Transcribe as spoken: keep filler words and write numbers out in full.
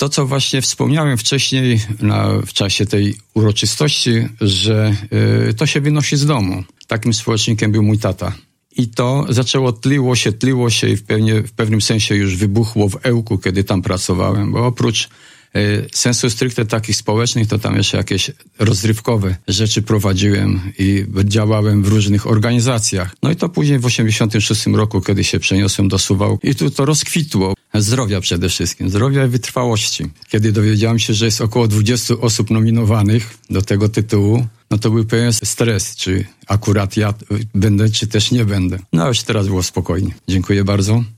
to, co właśnie wspomniałem wcześniej na, w czasie tej uroczystości, że y, to się wynosi z domu. Takim społecznikiem był mój tata. I to zaczęło, tliło się, tliło się i w, pewnie, w pewnym sensie już wybuchło w Ełku, kiedy tam pracowałem, bo oprócz y, sensu stricte takich społecznych, to tam jeszcze jakieś rozrywkowe rzeczy prowadziłem i działałem w różnych organizacjach. No i to później w osiemdziesiątym szóstym roku, kiedy się przeniosłem do Suwałk i tu to rozkwitło. Zdrowia przede wszystkim, zdrowia i wytrwałości. Kiedy dowiedziałem się, że jest około dwudziestu osób nominowanych do tego tytułu, no to był pewien stres, czy akurat ja będę, czy też nie będę. No a już teraz było spokojnie. Dziękuję bardzo.